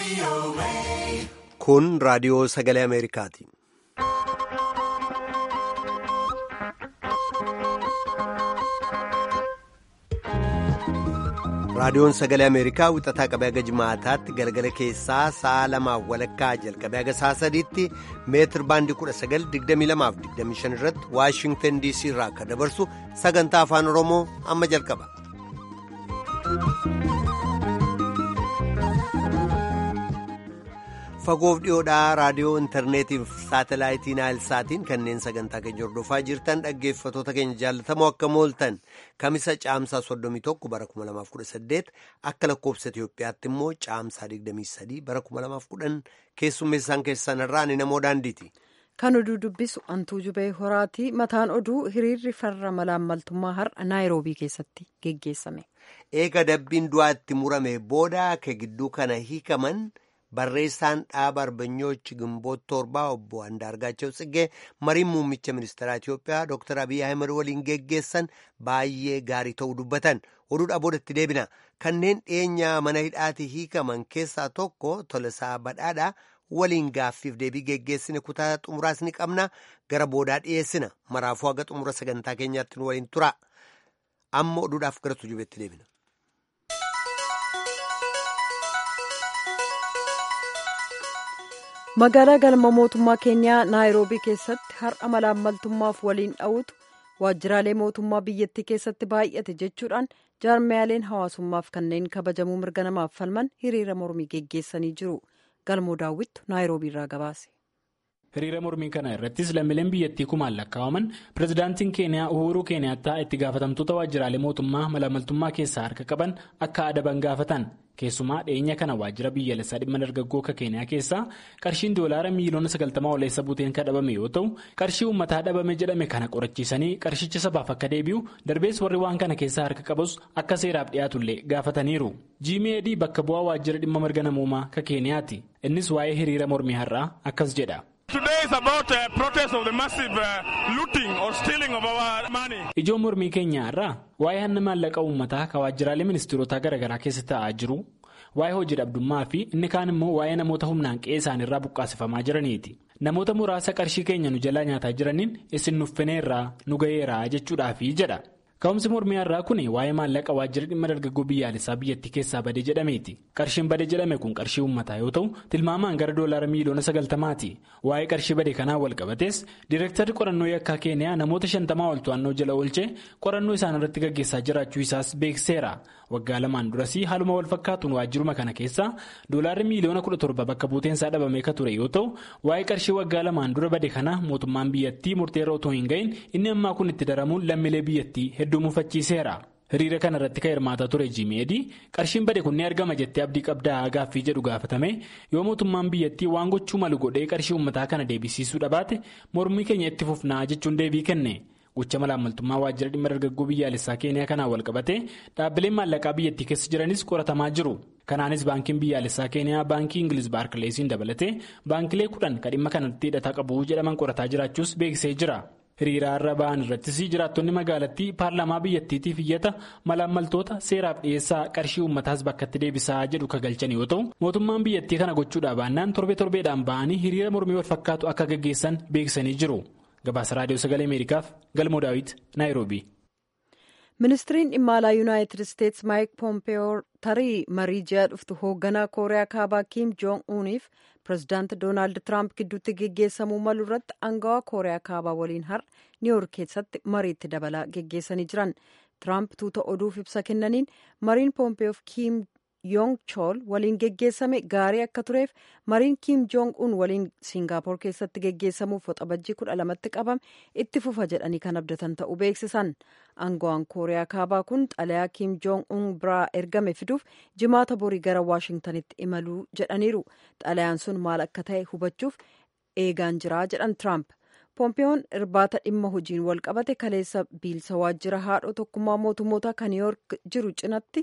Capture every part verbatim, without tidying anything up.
Kun raadiyoo sagalee Ameerikaati. Raadiyoon sagalee Ameerikaa wixataa qabee haga jimaataatti galgala keessaa sa'a lamaaf walakkaa jalqabee haga sa'a sadiitti meetir baandii kudha sagal digdamii lamaaf digdamii shan irratti Waashingtan D C irraa akka dabarsu sagantaa afaan Oromoo amma jalqaba. Fagoof dhiyoodhaa raadiyoo intarneetiif saatalaayitii Naayilsaatiin kanneen sagantaa keenya hordofaa jirtan dhaggeeffatoota keenya jaallatamoo akka mooltan kamisa caamsaa soddomii tokko bara kuma lamaaf kudha saddeet akka lakkoofsa Itiyoophiyaatti immoo caamsaa digdamii sadii bara kuma lamaaf kudhan keessummeessaan keessan irraa ani namoo daandiiti. Kan oduu dubbisu Antuu Jubee Horaati. Mataan oduu hiriirri farra malaammaltummaa har'a Naayiroobii keessatti geggeessame. Eega dabbiin du'aa itti murame booda akka gidduu kana hiikaman. Barreessaan dhaaba arbanyoochi gimboota torbaa obbo Andaargaachoo Tsiggee mariin muummicha ministeeraa Itiyoophiyaa Dr. Abiy Ahmed waliin geggeessan baay'ee gaarii ta'uu dubbatan. Oduudhaa boodatti deebina. Kanneen dhiyeenya mana hidhaatii hiikaman keessaa tokko Tolasaa Badhaadhaa waliin gaaffiif deebii geggeessine kutaa xumuraas ni qabna. Gara boodaa dhiyeessina. Maraafuu haga xumura sagantaa keenyaatti nu waliin tura. Amma oduudhaaf gara tujubeetti deebina. Magaalaa galma mootummaa Keeniyaa Naayiroobii keessatti har'a malaammaltummaaf waliin dha'uutu waajjiraalee mootummaa biyyattii keessatti baay'ate jechuudhaan jaarmiyaaleen hawaasummaaf kanneen kabajamuu mirga namaaf falman hiriira mormii geggeessanii jiru. Galmoo daawwittu Naayiroobii irraa gabaase. Hiriira mormii kana irrattis lammiileen biyyattii kumaan lakkaa'aman pirezidaantiin Keeniyaa Uhuruu Keeniyaattaa itti gaafatamtoota waajjiraalee mootummaa malaammaltummaa keessaa harka qaban akka adaban gaafatan. Keessumaa dhiyeenya kana waajjira biyyaalessaa dhimma dargaggoo akka Keeniyaa keessaa qarshiin doolaara miiliyoona sagaltamaa oleessa buuteen kan dhabame yoo ta'u qarshii uummataa dhabame jedhame kana qorachiisanii qarshicha sabaaf akka deebi'u darbees warri waan kana keessaa harka qabus akka seeraaf dhiyaatullee gaafataniiru. Jiimeedii bakka bu'aa waajjira dhimma mirga namoomaa akka Keeniyaati. Innis waa'ee hiriira mormii har'aa akkas jedha. Ijoon mormii keenya irraa waa'ee hanna maallaqa uummataa kan waajjiraalee ministeerotaa garaagaraa keessa taa'aa jiru waa'ee hojii dhabdummaa fi inni kaan immoo waa'ee namoota humnaan qe'ee isaaniirraa buqqaasifamaa jiraniiti. Namoota muraasa qarshii keenya nu jalaa nyaataa jiraniin isin nuffineerraa nu ga'eeraa jechuudhaafi jedha. Ka'umsi mormii har'aa kun waa'ee maallaqa waajjira dhimma dargaggoo biyyaalessaa biyyattii keessaa bade jedhameeti. Qarshiin bade jedhame kun qarshii uummataa yoo ta'u tilmaamaan gara doolaara miiliyoona sagaltamaati. Waa'ee qarshii bade kanaan wal qabates diirektarri qorannoo yakkaa Keeniyaa namoota shantamaa ol to'annoo jala oolchee qorannoo isaan irratti gaggeessaa jiraachuu isaas beekseera. Waggaa lamaan durasii haaluma wal fakkaatuun waajjiruma kana keessaa doolaarri miiliyoona kudha torba bakka buuteensaa dhabamee ka ture yoo ta'u waa'ee qarshii waggaa lamaan dura bade kana mootummaan biyyattii murteerra otoo hin gahin inni ammaa kun itti daramuun lammiilee biyyattii hedduu mufachiiseera. Hiriira kana irratti kan hirmaataa ture Jiimeedii qarshiin bade kun ni argama jettee abdii qabdaa gaaffii jedhu gaafatame yoo mootummaan biyyattii waan gochuu malu godhee qarshii uummataa kana deebisiisuu dhabaate mormii keenya itti fufnaa jechuun deebii kenne. Gocha malaammaltummaa waajjira dhimma dargaggoo biyyaalessaa Keeniyaa kanaan wal qabate dhaabbileen maallaqaa biyyattii keessa jiranis qoratamaa jiru. Kanaanis baankiin biyyaalessaa Keeniyaa baankii Ingiliz Baarkileesiin dabalatee baankilee kudhan kan dhimma kanatti hidhata qabu jedhaman qorataa jiraachuus beeksisee jira. Hiriira irra ba'an irrattis jiraattonni magaalattii paarlaamaa biyyattiitiif iyyata malaammaltoota seeraaf dhiyeessaa qarshii uummataas bakkatti deebisaa jedhu kagalchan yoo ta'u mootummaan biyyattii kana gochuudhaa baannaan torbe torbeedhaan ba'anii hiriira mormii wal fakkaatu akka gaggeessan beeksisanii jiru. Gabaasa raadiyoo sagalee Ameerikaaf Galmoo Daawit Naayiroobii. Ministiriin dhimma alaa Yuunaayitid Isteetsi Maayik Poompeyoo tarii marii ji'a dhuftu hoogganaa Kooriyaa Kaabaa Kiim Joong Uuniif pirezidaanti Doonaald Tiraamp gidduutti geggeessamuu malu irratti aangawaa Kooriyaa Kaabaa waliin har'a Niiwuurk keessatti mariitti dabalaa geggeessanii jiran. Tiraamp tuuta oduuf ibsa kennaniin mariin Poompeyoof Kiim Yoong Chool waliin geggeessame gaarii akka tureef mariin Kiim Joong Un waliin Siingaappoor keessatti geggeessamuuf waxabajjii kudha lamatti qabame itti fufa jedhanii kan abdatan ta'uu beeksisan. Aangawaan Kooriyaa Kaabaa kun xalayaa Kiim Joong Un biraa ergame fiduuf jimaata borii gara Waashingtanitti imaluu jedhaniiru. Xalayaan sun maal akka ta'e hubachuuf eegaan jiraa jedhan Tiraamp. Poompeeyoon irbaata dhimma hojiin wal qabate kaleessa biilsa waajjira haadhoo tokkummaa mootummoota kan Niiwuurk jiru cinatti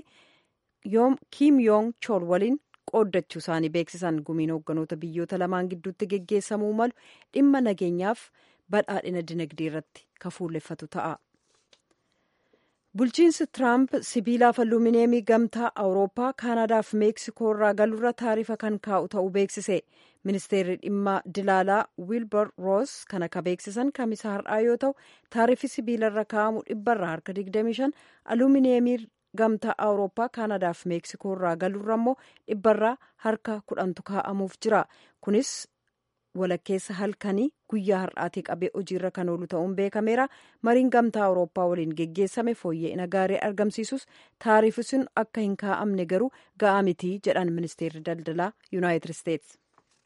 Kiim Yoong Chool waliin qooddachuu isaanii beeksisan. Gumiin hoogganoota biyyoota lamaan gidduutti geggeessamuu malu dhimma nageenyaaf badhaadhina dinagdee irratti kan fuulleffatu ta'a. bulchiinsi Tiraamp sibiilaaf alumineemii gamtaa Awurooppaa, Kaanadaa fi Meeksikoo irraa galurra taarifa kan kaa'u ta'uu beeksise. Ministeerri dhimma dilaalaa Wiilbar Roos kan akka beeksisan kamisa har'aa yoo ta'u, taarifi sibiilarra kaa'amu dhibbarraa harka digdamii shan, alumineemii gamtaa Awurooppaa, Kaanadaa fi Meeksikoo irraa galurra immoo dhibbarraa harka kudhantu kaa'amuuf jira. Kunis walakkeessa halkanii guyyaa har'aatii qabee hojiirra kan oolu ta'uun beekameera. Mariin gamtaa Awurooppaa waliin geggeessame fooyya'ina gaarii argamsiisus taarifi sun akka hin kaa'amne garuu ga'aa miti jedhan ministeerri daldalaa Yuunaayitid Isteetsi.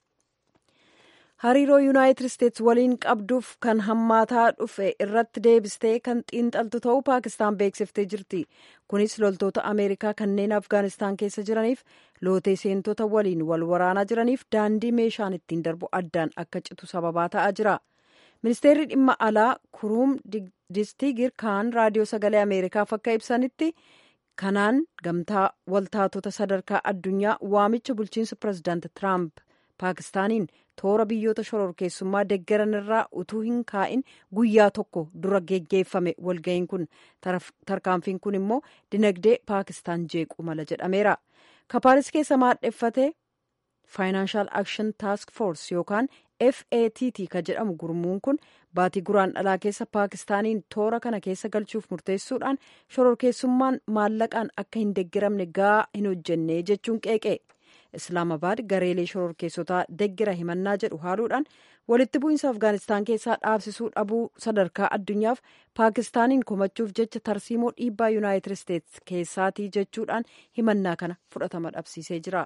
Hariiroo Yuunaayitid Isteetsi waliin qabduuf kan hammaataa dhufe irratti deebistee kan xiinxaltu ta'uu Paakistaan beeksiftee jirti. Kunis loltoota Ameerikaa kanneen Afgaanistaan keessa jiraniif lootee seentota waliin wal waraanaa jiraniif daandii meeshaan ittiin darbu addaan akka citu sababaa ta'aa jira. Ministeerri dhimma alaa Kuruum Distigir Kaan raadiyoo sagalee Ameerikaaf akka ibsanitti kanaan gamtaa waltaatota sadarkaa addunyaa waamicha bulchiinsa pirezidaanti Tiraamp Paakistaaniin toora biyyoota shororkeessummaa deggeran irraa utuu hin kaa'in guyyaa tokko dura geggeeffame walga'iin kun tarkaanfiin kun immoo dinagdee Paakistaan jeequ mala jedhameera. Paaris keessa maadheffate Financial Action Task Force yookaan F A T T ka jedhamu gurmuun kun baatii guraandhalaa keessa Paakistaaniin toora kana keessa galchuuf murteessuudhaan shororkeessummaan maallaqaan akka hin deggeramne gahaa hin hojjenne jechuun qeeqe. Islaamabaad gareelee shororkeessotaa deggera himannaa jedhu haaluudhaan walitti bu'iinsa Afgaanistaan keessaa dhaabsisuu dhabuu sadarkaa addunyaaf Paakistaaniin komachuuf jecha tarsiimoo dhiibbaa Yuunaayitid Isteetsi keessaatii jechuudhaan himannaa kana fudhatama dhabsiisee jira.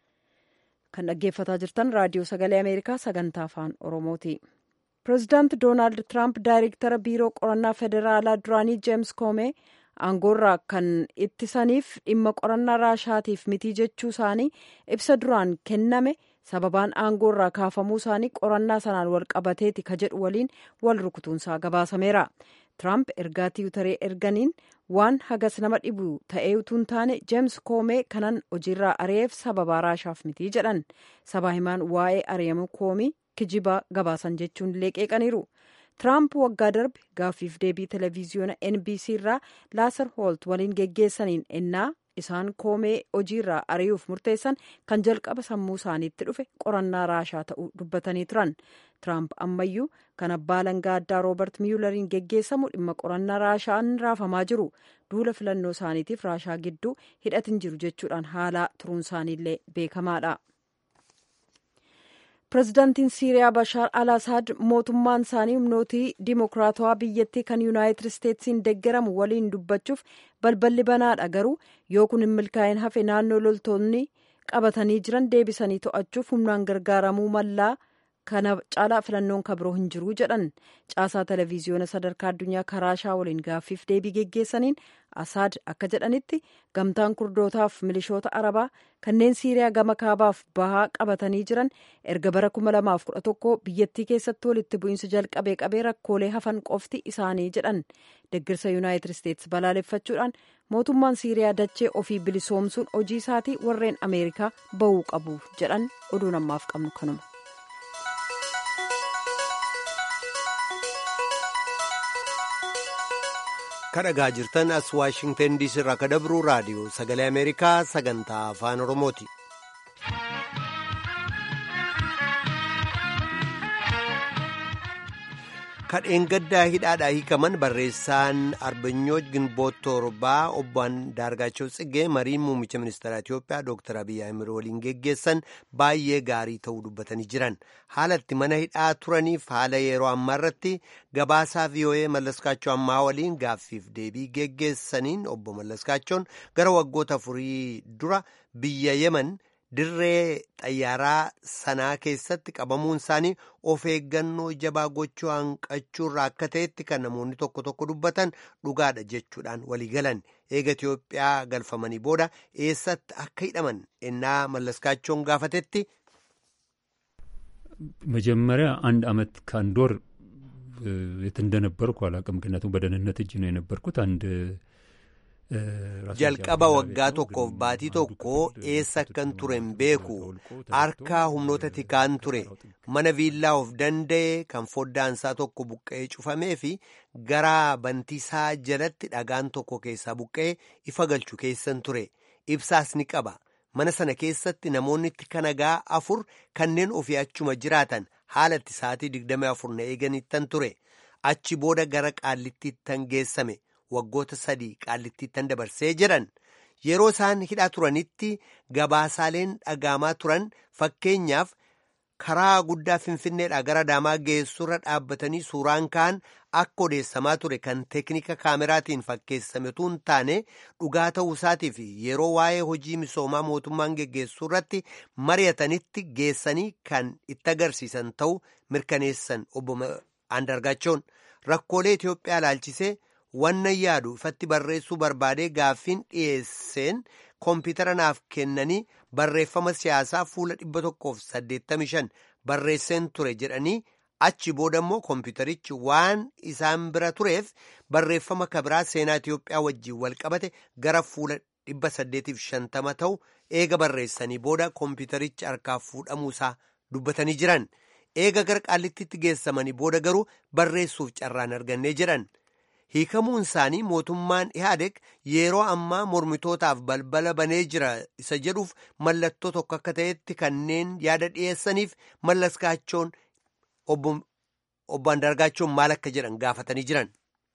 Kan dhaggeeffataa jirtan raadiyoo sagalee Ameerikaa sagantaa afaan Oromooti. Pireezidaanti Doonaald Tiraamp daayireektara biiroo qorannaa federaalaa duraanii Jeems Koomee aangoorraa kan ittisaniif dhimma qorannaa raashaatiif mitii jechuu isaanii ibsa duraan kenname sababaan aangoorraa kaafamuu isaanii qorannaa sanaan wal qabateeti ka jedhu waliin wal rukutuunsaa gabaasameera. Tiraamp ergaa tiwutaree erganiin waan hagas nama dhibu ta'ee utuu hin taane Jeems Koomee kanan hojiirraa ari'eef sababaa raashaaf mitii jedhan. Sabaa himaan waa'ee ari'amuu Koomii kijibaa gabaasan jechuun illee qeeqaniiru. Tiraamp waggaa darbe gaaffiif deebii televiziyoona N B C irraa Laaser Holt waliin geggeessaniin ennaa isaan Koomee hojiirraa ari'uuf murteessan kan jalqaba sammuu isaaniitti dhufe qorannaa raashaa ta'uu dubbatanii turan. Tiraamp ammayyuu kan abbaa alangaa addaa Roobert Miyulariin geggeessamu dhimma qorannaa raashaan raafamaa jiru. Duula filannoo isaaniitiif raashaa gidduu hidhatin jiru jechuudhaan haalaa turuun isaaniillee beekamaadha. Pireezidaantiin Siiriyaa Bashaar al-Asaad mootummaan isaanii humnootii dimokiraatawaa biyyattii kan Yuunaayitid Isteetsiin deggeramu waliin dubbachuuf balballi banaadha. Garuu yoo kun hin milkaa'in hafe naannoo loltoonni qabatanii jiran deebisanii to'achuuf humnaan gargaaramuu mallaa kana caalaa filannoon kabiroo hin jiru jedhan. Caasaa televiziyoona sadarkaa addunyaa karaashaa waliin gaaffiif deebii geggeessaniin Asaad akka jedhanitti gamtaan kurdootaaf milishoota arabaa kanneen Siiriyaa gama kaabaaf bahaa qabatanii jiran erga bara kuma lamaaf kudha tokko biyyattii keessatti walitti bu'iinsa jalqabee qabee rakkoolee hafan qofti isaanii jedhan. Deggirsa Yuunaayitid Isteetsi balaaleffachuudhaan mootummaan Siiriyaa dachee ofii bilisoomsuun hojii isaatii warreen Ameerikaa bahuu qabu jedhan. Oduun ammaaf qabnu kanuma. kadhagaa jirtan as waashingtan diisii irraa ka dabru raadiyoo sagalee ameerikaa sagantaa afaan oromooti. kadheen gaddaa hidhaadhaa hiikaman barreessaan arbanyooch ginboot torbaa obbo Andaargaachoo Tsiggee mariin muummicha ministeera Itiyoophiyaa Dr. Abiy Ahmed waliin geggeessan baay'ee gaarii ta'uu dubbatanii jiran. Haalatti mana hidhaa turaniif haala yeroo ammaa irratti gabaasaa V O A Mallaskaachoo ammaa waliin gaaffiif deebii geggeessaniin obbo Mallaskaachoon gara waggoota afurii dura biyya Yemen dirree xayyaaraa sanaa keessatti qabamuun isaanii of eeggannoo jabaa gochuu hanqachuurraa akka ta'etti kan namoonni tokko tokko dubbatan dhugaadha jechuudhaan waliigalan. Eega Itiyoophiyaa galfamanii booda eessatti akka hidhaman ennaa Mallaskaachoon gaafatetti መጀመሪያ አንድ አመት ከአንድ ወር የት እንደነበርኩ አላውቅም። ምክንያቱም በደህንነት እጅ ነው የነበርኩት። አንድ jalqaba waggaa tokkoof baatii tokko eessa akkan ture hin beeku harkaa humnoota tikaan ture mana viillaa of danda'e kan foddaansaa tokko buqqa'ee cufamee fi gara bantiisaa jalatti dhagaan tokko keessaa buqqa'ee ifa galchu keessan ture ibsaas ni qaba mana sana keessatti namoonni tika nagaa afur kanneen ofii achuma jiraatan haala itti sa'aatii digdamii afur na eeganittan ture achi booda gara qaallittiittan geessame. Waggoota sadii qaallittiittan dabarsee jedhan yeroo isaan hidhaa turanitti gabaasaaleen dhagahamaa turan fakkeenyaaf karaa guddaa finfinneedhaa gara Adaamaa geessurra dhaabbatanii suuraan kaan akka odeessamaa ture kan teeknika kaameraatiin fakkeessame utuu hin taane dhugaa ta'uu isaatii fi yeroo waa'ee hojii misoomaa mootummaan geggeessuu irratti mari'atanitti geessanii kan itti agarsiisan ta'uu mirkaneessan obbo Andargaachoon rakkoolee Itoophiyaa ilaalchisee. Wanna yaadu ifatti barreessuu barbaadee gaaffiin dhiyeesseen koompitara naaf kennanii barreeffama siyaasaa fuula dhibba tokkoof saddeettamii shan barreesseen ture jedhanii achi booda immoo koompitarichi waan isaan bira tureef barreeffama kabiraa seenaa Itoophiyaa wajjiin wal qabate gara fuula dhibba saddeetiif shantama ta'u eega barreessanii booda koompitarichi harkaa fuudhamuusaa dubbatanii jiran eega gara qaallittiitti geessamanii booda garuu barreessuuf carraan argannee jedhan. Hiikamuun isaanii mootummaan Ihaadeg yeroo ammaa mormitootaaf balbala banee jira isa jedhuuf mallattoo tokko akka ta'etti kanneen yaada dhiyeessaniif mallaskaachoon obbo Andargaachoon maal akka jedhan gaafatanii jiran.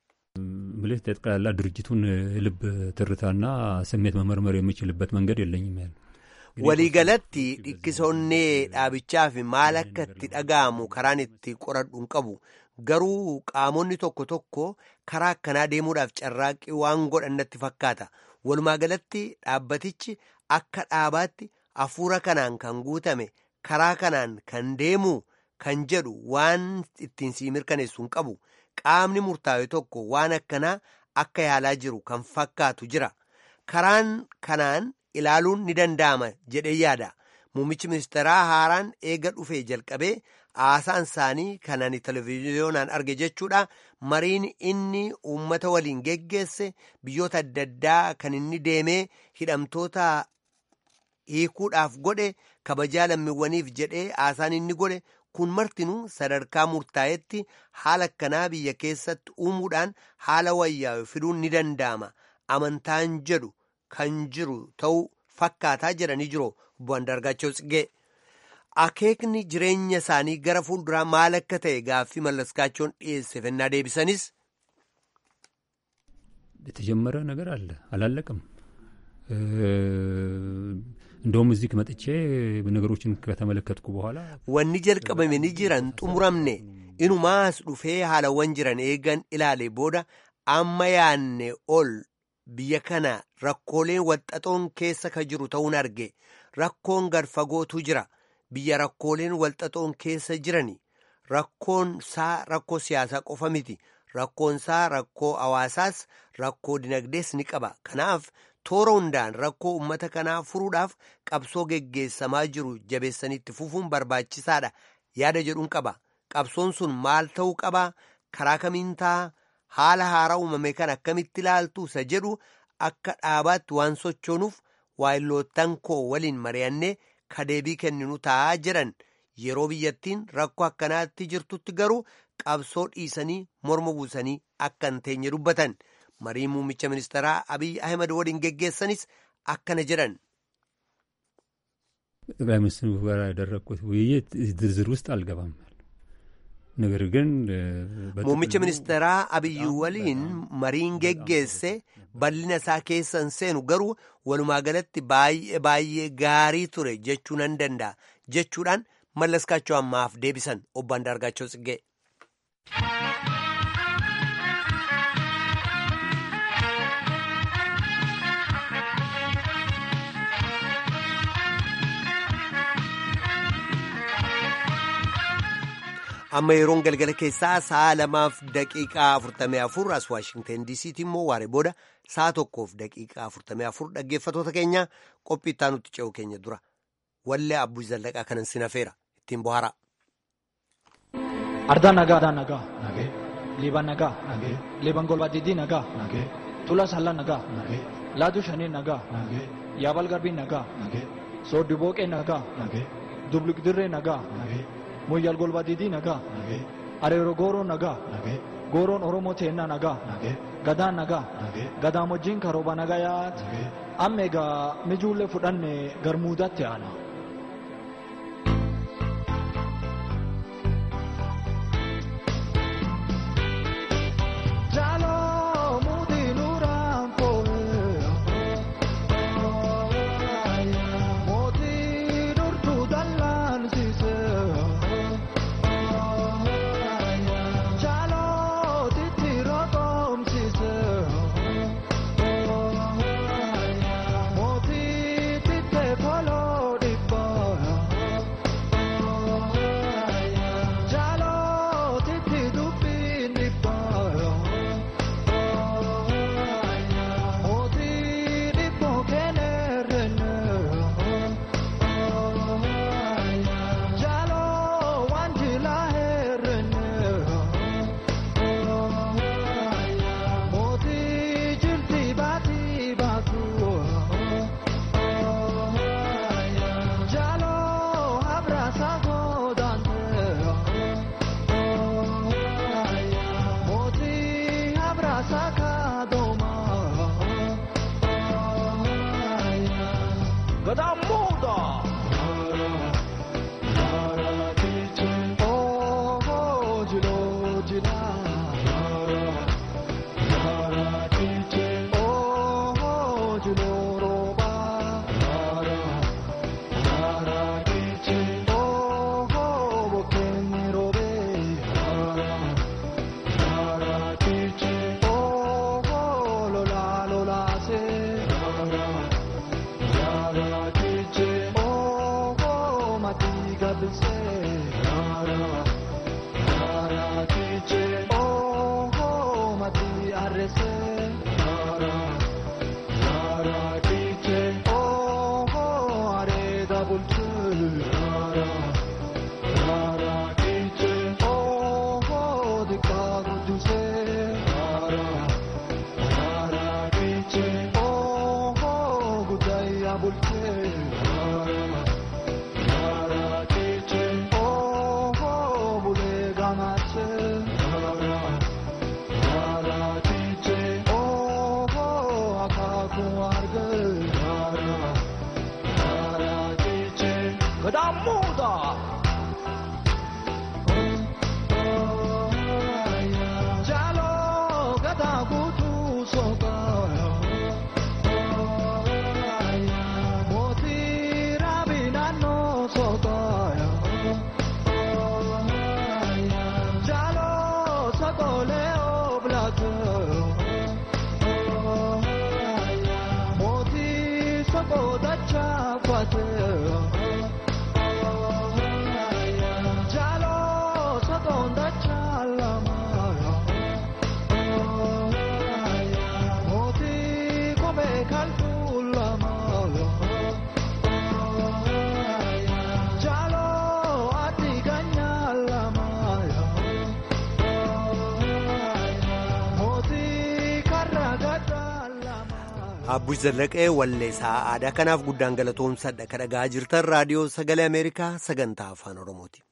ምልህ ጠቅላላ ድርጅቱን ልብ ትርታና ስሜት መመርመር የሚችልበት መንገድ የለኝም ያለ waliigalatti dhikkisonnee dhaabichaa fi maal akka itti dhaga'amu karaan itti qoradhu hin qabu. Garuu qaamonni tokko tokko karaa akkanaa deemuudhaaf carraaqqii waan godhan natti fakkaata. Walumaa galatti dhaabbatichi akka dhaabaatti hafuura kanaan kan guutame karaa kanaan kan deemu kan jedhu waan ittiin sii mirkaneessu hin qabu. Qaamni murtaa'e tokko waan akkanaa akka yaalaa jiru kan fakkaatu jira. Karaan kanaan ilaaluun ni danda'ama jedhee yaada. Muummichi ministeeraa haaraan eega dhufee jalqabee haasaan isaanii kanaan televiziyoonaan arge jechuudha. Mariin inni uummata waliin geggeesse biyyoota adda addaa kan inni deemee hidhamtoota hiikuudhaaf godhe kabajaa lammiiwwaniif jedhee haasaan inni godhe kun martinuu sadarkaa murtaa'etti haala akkanaa biyya keessatti uumuudhaan haala wayyaa'u fiduun ni danda'ama. Amantaan jedhu kan jiru ta'uu fakkaataa jedhanii jiru obbo Andargaachoo Tsiggee. Akeekni jireenya isaanii gara fuulduraa maal akka ta'e gaaffii mallaskaachoon dhiyeesse fennaa deebisanis. የተጀመረ ነገር አለ አላለቀም እንደውም እዚህ መጥቼ ነገሮችን ከተመለከትኩ በኋላ wanni jalqabame ni jiran xumuramne inumaas dhufee haalawwan jiran eegan ilaale booda amma yaanne ol biyya kana rakkooleen walxaxoon keessa ka jiru ta'uun arge rakkoon gadfagootu jira biyya rakkooleen walxaxoon keessa jirani rakkoon saa rakkoo siyaasaa qofa miti rakkoon saa rakkoo hawaasaas rakkoo dinagdees ni qaba kanaaf toora hundaan rakkoo ummata kanaa furuudhaaf qabsoo geggeessamaa jiru jabeessanitti fufuun barbaachisaadha yaada jedhuun qaba qabsoon sun maal ta'uu qaba karaa kamiin ta'a haala haaraa uumame kan akkamitti ilaaltu isa jedhu akka dhaabaatti waan sochoonuuf waayilootan koo waliin mari'annee kadeebii kenninu taa'aa jiran yeroo biyyattiin rakkoo akkanaatti jirtutti garuu qabsoo dhiisanii morma buusanii akka hin teenye dubbatan marii muummicha ministeeraa Abiy Ahmed waliin geggeessanis akkana jedhan. ጠቅላይ ሚኒስትሩ ጋር ያደረኩት ውይይት ዝርዝር ውስጥ አልገባም ነገር ግን muummicha ministeeraa Abiy waliin mariin geggeesse bal'ina isaa keessan seenu garuu walumaa galatti baay'ee baay'ee gaarii ture jechuu nan danda'a jechuudhaan mallaskaachoo ammaaf deebisan obbo Andargaachoo Tsiggee. amma yeroon galgala keessaa sa'a lamaaf daqiiqaa afurtamii afur as waashingten diisiitti immoo waaree booda sa'a tokkoof daqiiqaa afurtamii afur dhaggeeffatoota keenya qophii itti aanutti ce'u keenya dura wallee abbuu zallaqaa kanan sinafeera ittiin bohaara. Ardaa nagaa ardaa nagaa nagee liiban nagaa nagee liiban golbaa diidii nagaa nagee Tula Sallaan nagaa. Laatu Shanii nagaa. Yaabal Garbii nagaa. Sooddi Booqee nagaa. Dublik Dirree nagaa. Moyyal Golbadidii nagaa. Areero Gooroo nagaa. Gooroon Oromoo Teennaa nagaa. Gadaan nagaa. Gadaan wajjin karooba nagaa yaati. Amma egaa mijuullee fudhanne garmuudatti aana. Abbush Zallaqee walleessaa aadaa kanaaf guddaan galatoomsadha. Kan dhagaa jirtan raadiyoo sagalee Ameerikaa sagantaa afaan Oromooti.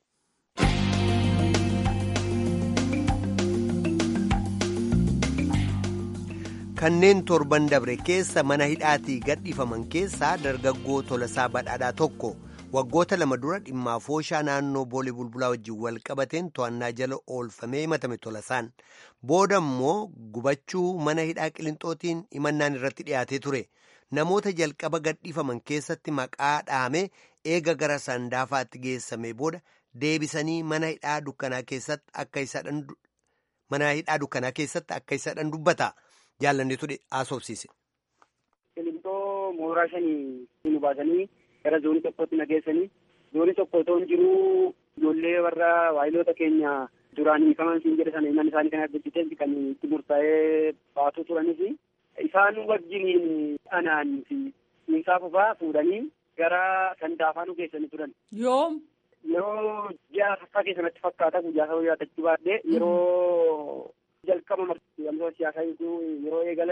Kanneen torban dabre keessa mana hidhaatii gadhiifaman keessaa dargaggoo Tolasaa Badhaadhaa tokko waggoota lama dura dhimmaa fooshaa naannoo Boolee Bulbulaa wajjin wal qabateen to'annaa jala oolfamee himatame Tolasaan. Booda immoo gubachuu mana hidhaa Qilinxootiin himannaan irratti dhiyaatee ture. Namoota jalqaba gadhiifaman keessatti maqaa dhaame eega gara Sandaafaatti geessame booda deebisanii mana hidhaa dukkanaa keessatti akka isadhan mana hidhaa dukkanaa keessatti akka isadhan dubbata. Jaallanneetu haasofsiise. Qilinxoo mooraa shanii nu baasanii gara zoonii tokkotti nageessanii zoonii tokko otoo hin jiruu ijoollee warra waayiloota keenya duraan hiikaman siin jedhe sana himan isaanii kan addabsiiteen kan itti murtaa'ee baatu turanis isaan wajjiniin anaan fi dhiinsaa fufaa fuudhanii gara Sandaafaa nu geessanii turan. Yoom? Yeroo ji'a fakkaa keessatti fakkaata guyyaa sabaa yaadachuu baadhee yeroo jalqaba marti siyaasa yeroo eegalanii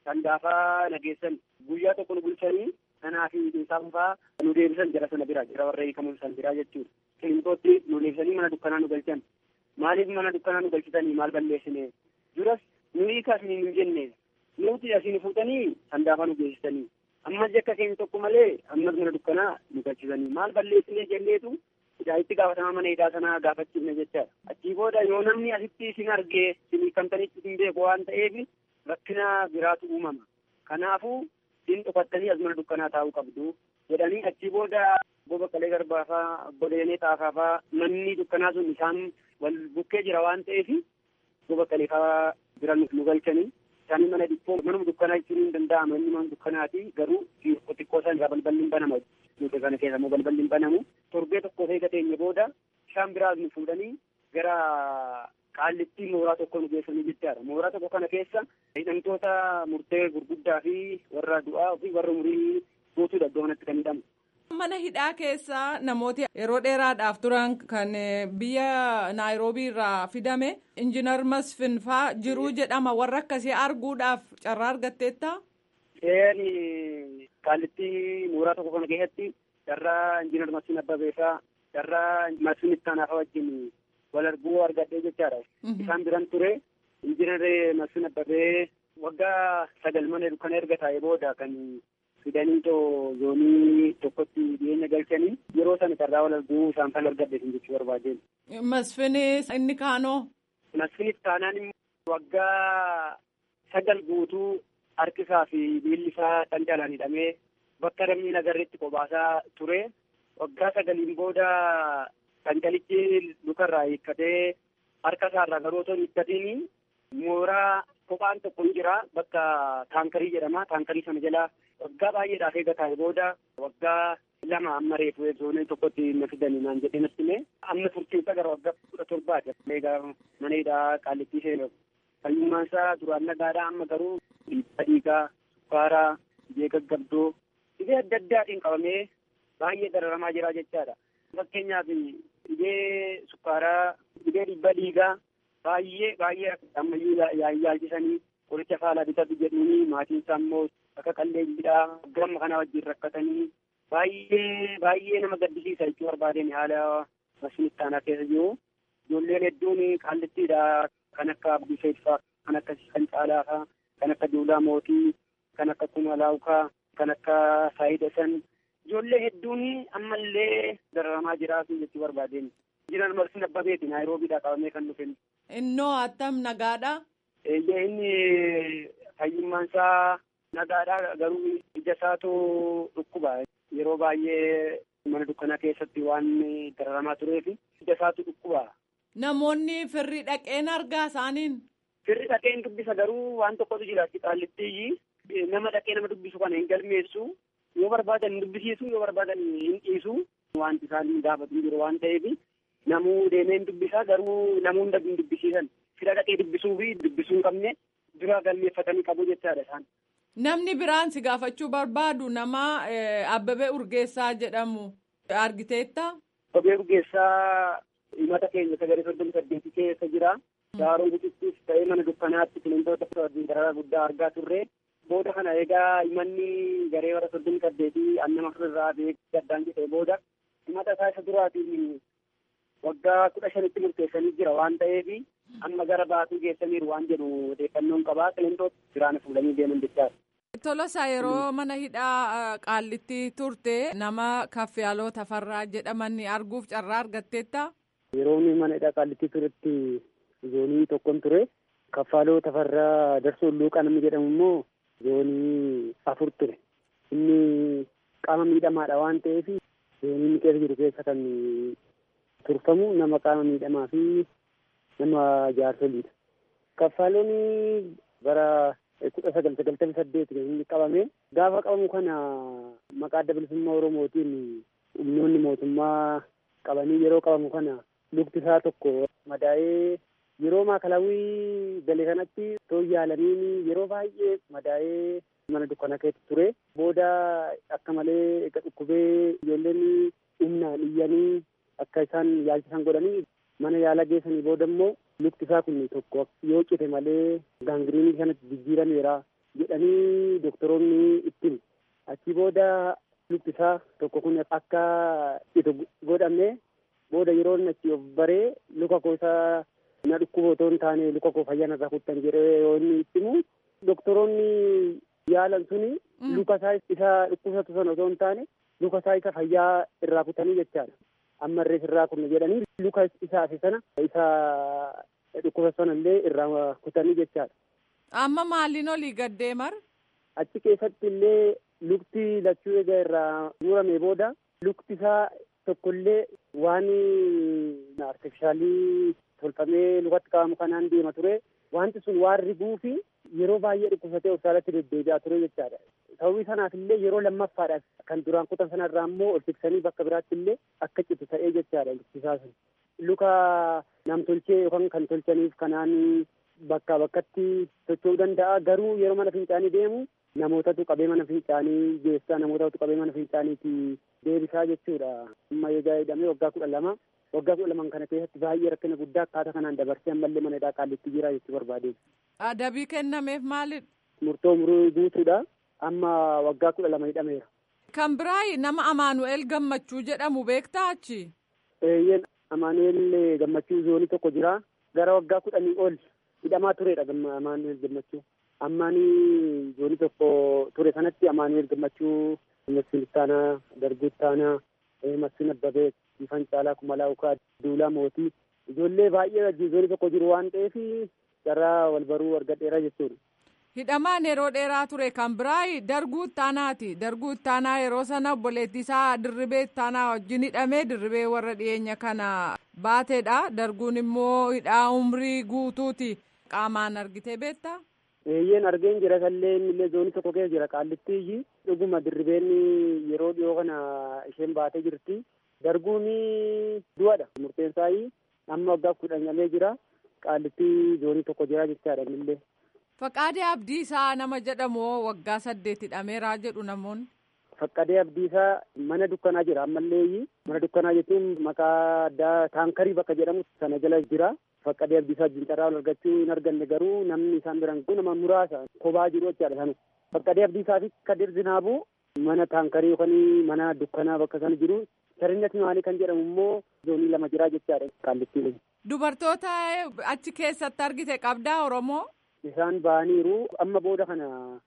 sandaafaa nageessan guyyaa tokko nu bulchanii kanaa fi isaanfaa nu deebisan jara sana bira jara warra hiikamuun san biraa jechuudha. Qiliinxootti nu deebisanii mana dukkanaa nu galchan. Maaliif mana dukkanaa nu galchitanii maal balleessine? Duras nu hiikaa isin hin jenne. Nuti asiin fuutanii sandaafaa nu geessisanii. Ammas jakka keenya tokko malee ammas mana dukkanaa nu galchisanii. Maal balleessine jenneetu itti gaafatamaa mana hidhaa sanaa gaafachiifne jechaadha. Achii booda yoo namni asitti isin argee isin hiikamtanitti isin beeku waan ta'eef rakkina biraatu uumama. Kanaafuu isin dhufattanii as mana dukkanaa taa'uu qabdu jedhanii achii booda Obbo Baqqalee Garbaafaa, Obbo Dajanee Xaafaafaa manni dukkanaa sun isaan wal bukkee jira waan ta'eef Obbo Baqqalee fa'aa bira nu galchanii isaanii mana dhibboo manuma dukkanaa jechuun hin danda'ama inni mana dukkanaati garuu xiqqoo isaan irraa balballi hin banamu. Nuti kana keessa immoo balballi hin banamu. Torbee tokko ta'e gateenya booda isaan biraas nu fuudhanii gara Qaallittii mooraa tokko nu geessanii jechaadha. Mooraa tokko kana keessa hidhamtoota murtee gurguddaa fi warra du'aa fi warra umurii guutuudha iddoo kanatti kan hidhamu. Mana hidhaa keessa namooti yeroo dheeraadhaaf turan kan biyya Naayiroobii irraa fidame injiinar Masfin faa jiruu jedhama. Warra akkasii arguudhaaf carraa argatteetta? Seeri Qaallittii mooraa tokko kana keessatti carraa injiinar Masfin Abbabeefaa carraa Masfin Ittaanaafaa wajjin wal arguu argadhee jechaadha. Isaan biran ture injiinar Masfin Abbabee waggaa sagal mana dukkana erga taa'ee booda kan fidanii too zoonii tokkotti dhiyeenya galchanii yeroo sana carraa wal arguu isaan kan argadheetin jechuu barbaadeen. Masfinis inni kaanoo? Masfinis taanaan immoo waggaa sagal guutuu harkisaa fi miilli isaa dhancalaan hidhamee bakka namni nagarreetti qobaasaa ture. Waggaa sagaliin booda dhancalichi lukarraa hiikkatee harka isaarraa garuu otoo hin hiikkatiin mooraa kophaan tokko ni jira bakka taankarii jedhama. Taankarii sana jala waggaa baay'eedhaaf eega taa'e booda waggaa lama amma reefu zoonii tokkotti na fidanii naan jedhee natti hime amma turtiinsa gara waggaa kudha torbaati. Egaa mana hidhaa Qaallittii seenaa fayyummaan isaa duraan nagaadhaa amma garuu dhiibbaa dhiigaa, sukkaaraa, dhibee gaggabdoo dhibee adda addaatiin qabamee baay'ee dararamaa jira jechaadha. Fakkeenyaaf dhibee sukkaaraa, dhibee dhiibbaa dhiigaa baay'ee baay'ee ammayyuu yaalchisanii qoricha faalaa bitatu jedhuuni maatiin isaa immoo akka qalleeyyiidhaa gamma kana wajjin rakkatanii baay'ee baay'ee nama gaddisiisa jechuu barbaadeen haala Masfin Ittaanaa keessa jiru. Ijoolleen hedduun Qaallittiidha kan akka Abdii Seeffaa, kan akka Kan Caalaafaa, kan akka Duulaa Mootii, kan akka Kumalaawukaa, kan akka Saayid Hasan ijoollee hedduun ammallee dararamaa jiraatu jechuu barbaadeen. Injiinar Masfin Abbabeeti Naayiroobiidhaa qabamee kan dhufe. Innoo attam nagaadha? Eeyyee inni fayyummaan isaa nagaadha garuu ija isaatu dhukkuba. Yeroo baay'ee mana dukkanaa keessatti waan dararamaa tureef ija isaatu dhukkuba. Namoonni firri dhaqeen argaa isaaniin? Firri dhaqeen dubbisa garuu waan tokkotu jira Qaallittii nama dhaqee nama dubbisu kana hin galmeessu. Yoo barbaadan hin dubbisiisu yoo barbaadan hin dhiisu wanti isaan gaafatu jiru waan ta'eef namuu deemee hin dubbisaa garuu namuu hunda hin dubbisiisan. Fira dhaqee dubbisuu fi dubbisuu hin qabne dura galmeeffatanii qabu jechaadha isaan. Namni biraan si gaafachuu barbaadu nama Abbabee Urgeessaa jedhamu argiteetta? Abbabee Urgeessaa himata keenya sagalee soddomii saddeetii keessa jira. Daaroo Bucittis ta'ee mana dukkanaatti filantoota dararaa guddaa argaa turre. Booda kana egaa himanni garee warra soddomii saddeetii annama irraa beeku gaddaan jedhee booda himata isaa isa duraatiin waggaa kudha shanitti murteessanii jira waan ta'eef amma gara baatuu geessaniiru waan jedhu odeeffannoon qabaa filantoota biraan fuudhanii deeman jechaadha. Tolosaa yeroo mana hidhaa Qaallittii turte nama Kaffiyaaloo Tafarraa jedhaman arguuf carraa argatteetta? Yeroo mana hidhaa Qaallittii turetti zoonii tokkon ture. Kaffiyaaloo Tafarraa Darsoo Luuqaa namni jedhamu immoo zoonii afur ture. Inni qaama miidhamaadha waan ta'eef zoonii inni keessa jiru keessa kan turfamu nama qaama miidhamaa fi nama jaarsoliidha. Kaffaaloon bara kudha sagal sagaltamii saddeeti inni qabame gaafa qabamu kana maqaa adda bilisummaa Oromootiin humnoonni mootummaa qabanii yeroo qabamu kana lukti isaa tokko madaa'ee yeroo maakalaawii galee kanatti too yaalaniin yeroo baay'ee madaa'ee mana dukkana keessa ture. Booda akka malee eega dhukkubee ijoolleen humnaan iyyanii akka isaan yaalchisan godhanii mana yaala geessanii booda immoo lukti isaa kun tokko yoo cite malee gaangiriinii kanatti jijjiirameera. jedhanii doktoroonni ittiin achi booda luktisaa tokko kun akka itti godhamne booda yeroo achi of baree luka koo isaa na dhukkuba otoo hin taane luka koo fayyana irraa kuttan jedhee yoo inni ittimu doktoroonni yaalan suni luka isaa isa dhukkubsatu sana otoo hin taane luka isaa isa fayyaa irraa kutanii jechaadha. Ammarrees irraa kunne jedhanii luka isaa fi sana isa dhukkubsatu sana illee irraa kutanii jechaadha. Amma maaliin olii gaddeemar? Achi keessatti illee lukti lachuu egaa irraa murame booda lukti isaa tokkollee waan artifishaalii tolfamee lukatti qabamu kanaan deema ture. Wanti sun waan ribuu fi yeroo baay'ee dhukkubsatee hospitaalatti deddeebi'aa ture jechaadha. Sababii sanaaf illee yeroo lammaffaadhaaf kan duraan kutan sanarraa immoo ol fiksanii bakka biraatti illee akka citu ta'ee jechaadha luktisaa sun. Luka namtolchee yookaan kan tolchaniif kanaan bakka bakkatti socho'uu danda'a. Garuu yeroo mana fincaanii deemu namootatu qabee mana fincaanii geessaa namootatu qabee mana fincaaniitti deebisaa jechuudha. Amma eegaa jedhamee waggaa kudha lama waggaa kudha laman kana keessatti baay'ee rakkina guddaa akkaataa kanaan dabarsee ammallee mana hidhaa Qaallitti jira jechuu barbaade. Adabii kennameef maalidha? Murtoo muruu guutuudha. Amma waggaa kudha lama hidhameera. Kan biraa nama Amaanu'eel Gammachuu jedhamu beektaa achi? Eeyyeen Amaanu'eel Gammachuu zoonii tokko jira. Gara waggaa kudhanii ol hidhamaa turedha Amaanu'eel Gammachuu. Ammaanii zoonii tokko ture sanatti Amaanu'eel Gammachuu Masfiin Ittaanaa, Darguu Ittaanaa, Masfiin Abbabee, Ifan Caalaa Kumalaa Ukaa, Duulaa Mootii ijoollee baay'ee zoonii tokko jiru waan ta'eef carraa wal baruu argadheera jechuudha. Hidhamaan yeroo dheeraa ture kan biraa Darguu Ittaanaati. Darguu Ittaanaa yeroo sana obboleettii isaa Dirribee Ittaanaa wajjin hidhamee Dirribee warra dhiyeenya kana baateedha. Darguun immoo hidhaa umrii guutuuti. Qaamaan argitee beektaa? Eeyyeen argeen jira sallee illee zoonii tokko keessa jira Qaallittii. Dhuguma Dirribeen yeroo dhiyoo kana isheen baatee jirti. Darguun du'adha murteensaa amma waggaa kudhan jira. Qaallittii zoonii tokko jira jechaadha illee. Faqqaadee Abdiisaa nama jedhamu waggaa saddeet hidhameeraa jedhu namoonni. Faqqaadee Abdiisaa mana dukkanaa jira ammallee mana dukkanaa jechuun maqaa addaa taankarii bakka jedhamu sana jala jira. Faqqaadee Abdiisaa jincaraa ol argachuu hin arganne garuu namni isaan biran kun nama muraasa kophaa jiru jechaadha sana. Faqqaadee Abdiisaa fi Kadir Zinaabuu mana taankarii yookaan mana dukkanaa bakka sana jiru. Sarinyat Maalii kan jedhamu immoo zoonii lama jira jechaadha Qaallittii. Dubartoota achi keessatti argite qabdaa Oromoo? Isaan ba'aniiru amma booda kana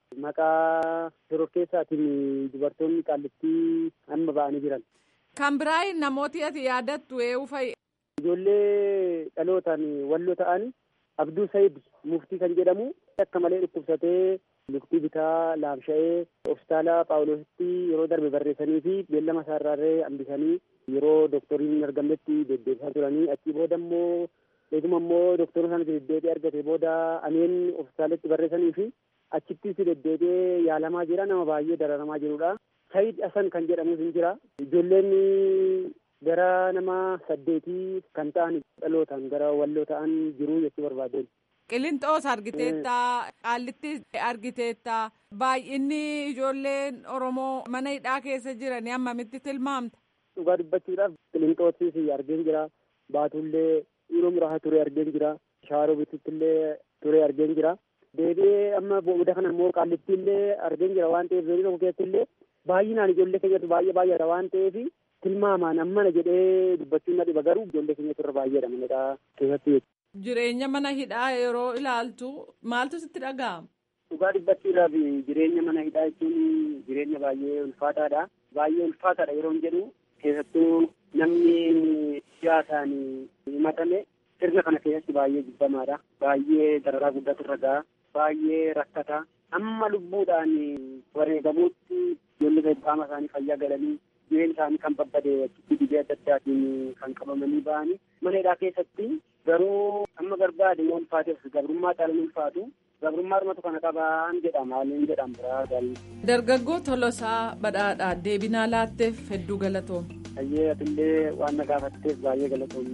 maqaa shororkeessaatiin dubartoonni Qaallittii amma ba'anii jiran. Kan biraa namooti ati yaadattu eenyu fa'i? Ijoollee dhalootaan walloo ta'an Abduu Sayid Muftii kan jedhamu akka malee dhukkubsatee luktii bitaa laamsha'ee hospitaala Paawuloositti yeroo darbe barreessanii fi beellama isaarraarree hambisanii yeroo dooktoriin hin argamnetti deddeebisaa turanii achi booda immoo eeguma immoo dooktorri sana deddeebi'ee argate booda aneen hospitaalatti barreessanii fi achittis deddeebi'ee yaalamaa jira nama baay'ee dararamaa jirudha. Sayid Hasan kan jedhamus hin jira. Ijoolleen gara nama saddeetii kan ta'an dhalootaan gara walloo ta'an jiru jechuu barbaadeen. Qilinxoos argiteettaa, Qaallittis argiteettaa, baay'inni ijoolleen Oromoo mana hidhaa keessa jiranii hammamitti tilmaamta? Dhugaa dubbachuudhaaf Qilinxoosis argeen jira. Baatullee yeroo muraasa ture argeen jira. Shaaroo bitutti illee ture argeen jira. Deebi'ee amma booda kana immoo Qaallitti illee argeen jira waan ta'eef zoonii tokko keessatti illee baay'inaan ijoollee keenyatu baay'ee baay'eedha waan ta'eef tilmaamaan ammana jedhee dubbachuun na dhiba garuu ijoollee keenyatu irra baay'eedha mana hidhaa keessatti. Jireenya mana hidhaa yeroo ilaaltu maaltu sitti dhaga'ama? Dhugaa dubbachuudhaaf jireenya mana hidhaa jechuun jireenya baay'ee ulfaataadha. Baay'ee ulfaataadha yeroo hin jedhu keessattuu namni siyaasaan himatame sirna kana keessatti baay'ee jibbamaadha. Baay'ee dararaa guddaatu irra ga'a. Baay'ee rakkata. Amma lubbuudhaan wareegamuutti ijoollee qaama isaanii fayyaa galanii jireenya isaanii kan babbade dhibee adda addaatiin kan qabamanii ba'anii mana hidhaa keessatti garuu amma barbaade yoo ulfaateef gabrummaa caalaan ulfaatu gabrummaa dhumatu kana qabaan jedhama maaliin jedhama biraa galii. Dargaggoo Tolosaa Badhaadhaa deebinaa laatteef hedduu galatoom. Ayyee atillee waan na gaafatteef baay'ee galatoom.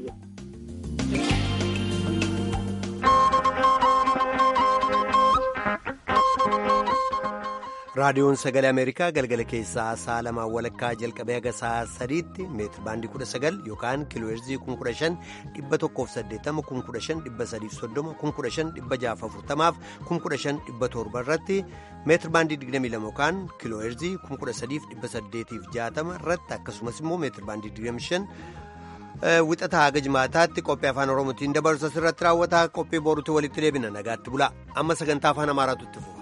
raadiyoon sagalee ameerikaa galgala keessaa sa'a lamaa walakkaa jalqabee haga sa'a sadiitti meetir baandii kudha sagal yookaan kiilooheerzii kun kudha shan dhibba tokkoof saddeettama kun kudha shan dhibba sadiif soddoma kun kudha shan dhibba jaaf afurtamaaf kun kudha shan dhibba torba irratti meetir baandii digdamii lama yookaan kiilooheerzii kun kudha sadiif dhibba saddeetiif jaatama irratti akkasumas immoo meetir baandii digdamii shan wixataa haga jimaataatti qophii afaan oromootiin dabarsu asirratti raawwata qophii boruutti walitti deebina nagaatti bulaa amma sagantaa afaan amaaraatu itti fufa.